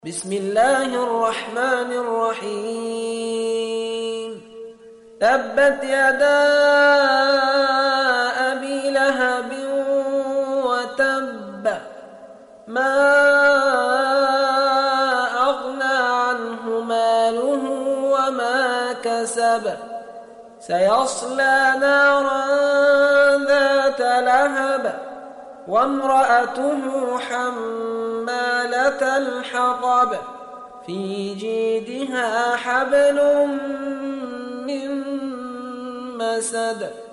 بسم الله الرحمن الرحيم تبت يدا أبي لهب وتب ما أغنى عنه ماله وما كسب سيصلى نارا ذات لهب وامرأته حمالة الحطب في جيدها حبل من مسد